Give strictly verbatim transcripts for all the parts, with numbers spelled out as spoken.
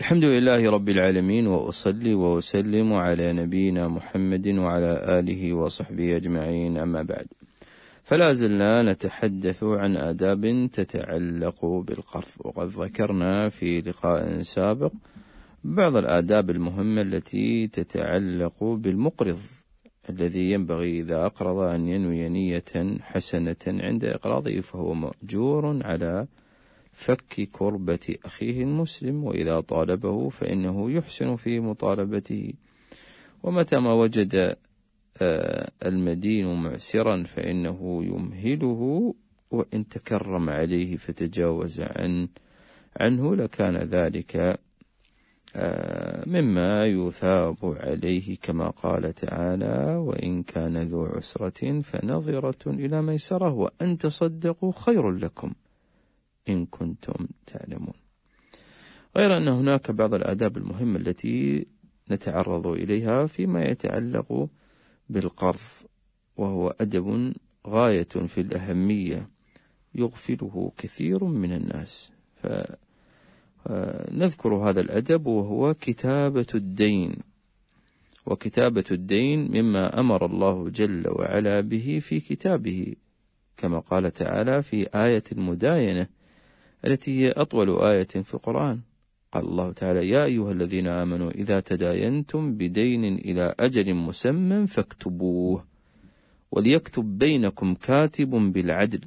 الحمد لله رب العالمين، وأصلي وأسلم على نبينا محمد وعلى آله وصحبه أجمعين، أما بعد، فلا زلنا نتحدث عن آداب تتعلق بالقرض. وقد ذكرنا في لقاء سابق بعض الآداب المهمة التي تتعلق بالمقرض الذي ينبغي إذا أقرض أن ينوي نية حسنة عند إقراضه، فهو مأجور على فك كربة أخيه المسلم، وإذا طالبه فإنه يحسن في مطالبته، ومتى ما وجد المدين معسرا فإنه يمهله، وإن تكرم عليه فتجاوز عن عنه لكان ذلك مما يثاب عليه، كما قال تعالى: وإن كان ذو عسرة فنظرة إلى ميسرة وأن تصدقوا خير لكم إن كنتم تعلمون. غير أن هناك بعض الآداب المهمة التي نتعرض إليها فيما يتعلق بالقرض، وهو أدب غاية في الأهمية يغفله كثير من الناس. فنذكر هذا الأدب، وهو كتابة الدين. وكتابة الدين مما أمر الله جل وعلا به في كتابه، كما قال تعالى في آية المداينة التي هي أطول آية في القرآن. قال الله تعالى: يا أيها الذين آمنوا إذا تداينتم بدين إلى أجل مسمى فاكتبوه وليكتب بينكم كاتب بالعدل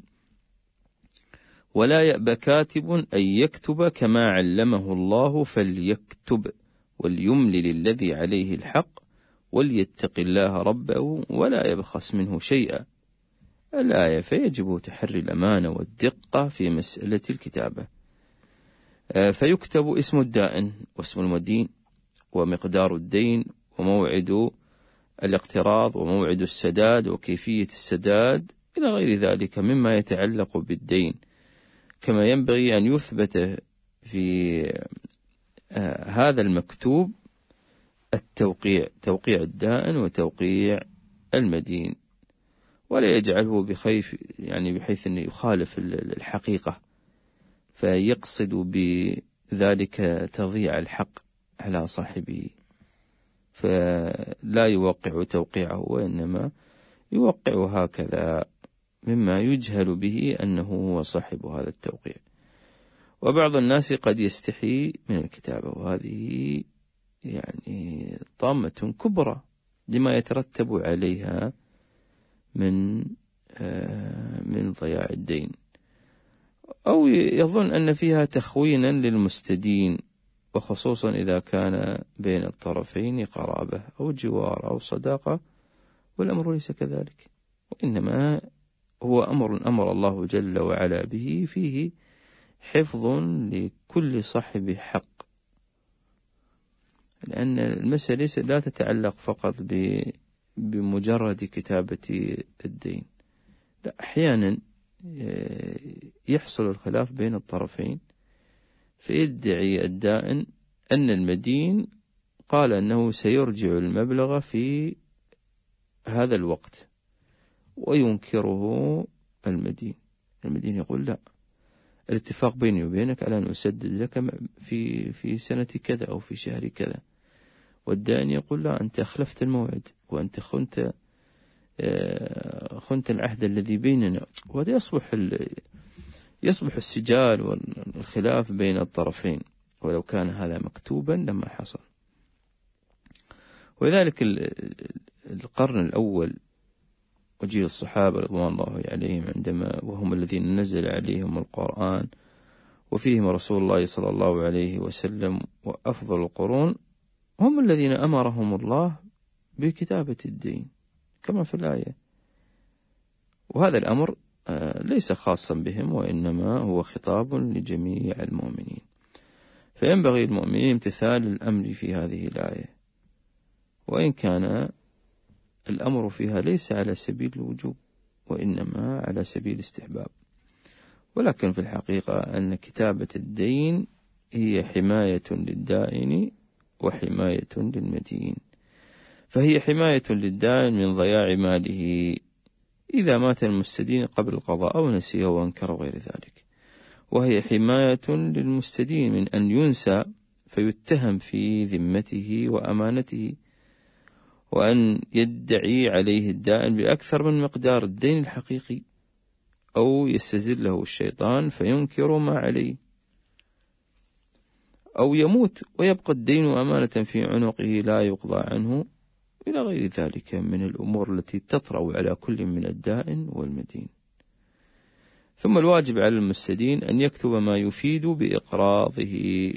ولا يأبى كاتب أن يكتب كما علمه الله فليكتب وليملل الذي عليه الحق وليتق الله ربه ولا يبخس منه شيئا. الآية. فيجب تحري الأمانة والدقة في مسألة الكتابة. فيكتب اسم الدائن واسم المدين ومقدار الدين وموعد الاقتراض وموعد السداد وكيفية السداد إلى غير ذلك مما يتعلق بالدين، كما ينبغي أن يثبت في هذا المكتوب التوقيع، توقيع الدائن وتوقيع المدين، ولا يجعله بخيف يعني بحيث أنه يخالف الحقيقة فيقصد بذلك تضييع الحق على صاحبه، فلا يوقع توقيعه وإنما يوقع هكذا مما يجهل به أنه هو صاحب هذا التوقيع. وبعض الناس قد يستحي من الكتابة، وهذه يعني طامة كبرى لما يترتب عليها من من ضياع الدين، أو يظن أن فيها تخوينا للمستدين، وخصوصا إذا كان بين الطرفين قرابة أو جوار أو صداقة، والأمر ليس كذلك، وإنما هو أمر أمر الله جل وعلا به، فيه حفظ لكل صاحب حق، لأن المسألة لا تتعلق فقط بمجرد كتابة الدين، لا، أحيانا يحصل الخلاف بين الطرفين فيدعي الدائن أن المدين قال أنه سيرجع المبلغ في هذا الوقت، وينكره المدين. المدين يقول: لا، الاتفاق بيني وبينك على أن أسدد لك في في سنة كذا أو في شهر كذا، والدائن يقول: لا، أنت أخلفت الموعد وأنت خنت خنت العهد الذي بيننا. وهذا يصبح يصبح السجال والخلاف بين الطرفين، ولو كان هذا مكتوبا لما حصل. ولذلك القرن الأول وجيل الصحابة رضوان الله عليهم، عندما وهم الذين نزل عليهم القرآن وفيهم رسول الله صلى الله عليه وسلم وأفضل القرون، هم الذين أمرهم الله بكتابة الدين كما في الآية. وهذا الأمر ليس خاصا بهم، وإنما هو خطاب لجميع المؤمنين، فينبغي المؤمنين امتثال الأمر في هذه الآية، وإن كان الأمر فيها ليس على سبيل الوجوب وإنما على سبيل الاستحباب. ولكن في الحقيقة أن كتابة الدين هي حماية للدائن وحماية للمدين، فهي حماية للدائن من ضياع ماله إذا مات المستدين قبل القضاء أو نسيه وانكر غير ذلك، وهي حماية للمستدين من أن ينسى فيتهم في ذمته وأمانته، وأن يدعي عليه الدائن بأكثر من مقدار الدين الحقيقي، أو يستزله الشيطان فينكر ما عليه، أو يموت ويبقى الدين أمانة في عنقه لا يقضى عنه، إلى غير ذلك من الأمور التي تطرأ على كل من الدائن والمدين. ثم الواجب على المستدين أن يكتب ما يفيد بإقراضه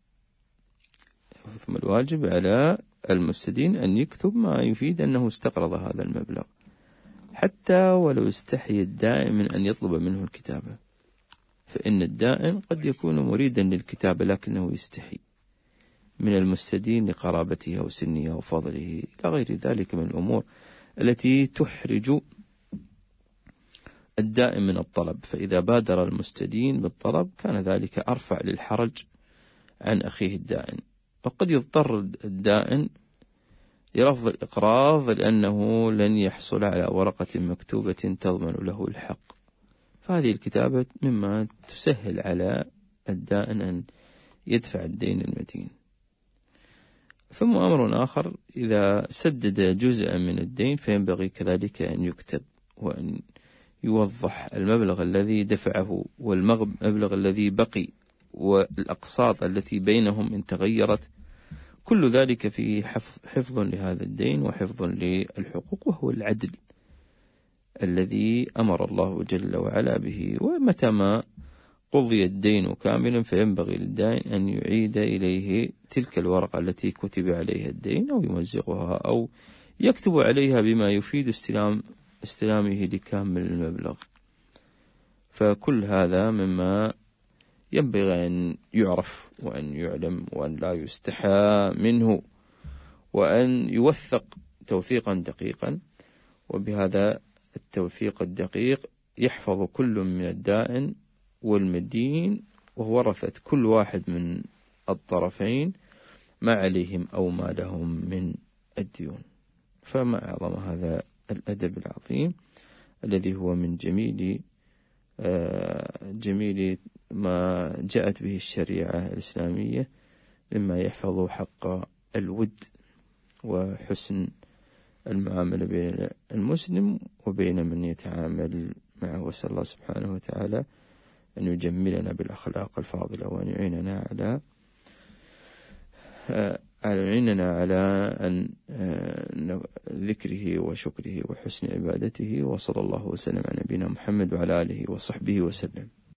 ثم الواجب على المستدين أن يكتب ما يفيد أنه استقرض هذا المبلغ، حتى ولو استحي الدائن من أن يطلب منه الكتابة، فإن الدائن قد يكون مريدا للكتابة لكنه يستحي من المستدين لقرابته أو سنه أو فضله إلى غير ذلك من الأمور التي تحرج الدائن من الطلب. فإذا بادر المستدين بالطلب كان ذلك أرفع للحرج عن أخيه الدائن. وقد يضطر الدائن لرفض الإقراض لأنه لن يحصل على ورقة مكتوبة تضمن له الحق، فهذه الكتابة مما تسهل على الدائن أن يدفع الدين المدين. ثم أمر آخر، إذا سدد جزءا من الدين فينبغي كذلك أن يكتب، وأن يوضح المبلغ الذي دفعه والمبلغ الذي بقي والأقساط التي بينهم إن تغيرت، كل ذلك فيه حفظ لهذا الدين وحفظ للحقوق، وهو العدل الذي أمر الله جل وعلا به. ومتى ما قضي الدين كاملا فينبغي للدائن أن يعيد إليه تلك الورقة التي كتب عليها الدين، أو يمزقها أو يكتب عليها بما يفيد استلام استلامه لكامل المبلغ. فكل هذا مما ينبغي أن يعرف وأن يعلم، وأن لا يستحى منه، وأن يوثق توثيقا دقيقا. وبهذا التوثيق الدقيق يحفظ كل من الدائن والمدين وورثة كل واحد من الطرفين ما عليهم أو ما لهم من الديون. فما أعظم هذا الأدب العظيم الذي هو من جميل جميل ما جاءت به الشريعة الإسلامية، مما يحفظ حق الود وحسن المعاملة بين المسلم وبين من يتعامل معه. وسأل الله سبحانه وتعالى أن يجملنا بالأخلاق الفاضلة، وأن يعيننا على أعلننا على أن ذكره وشكره وحسن عبادته. وصلى الله وسلم على نبينا محمد وعلى آله وصحبه وسلم.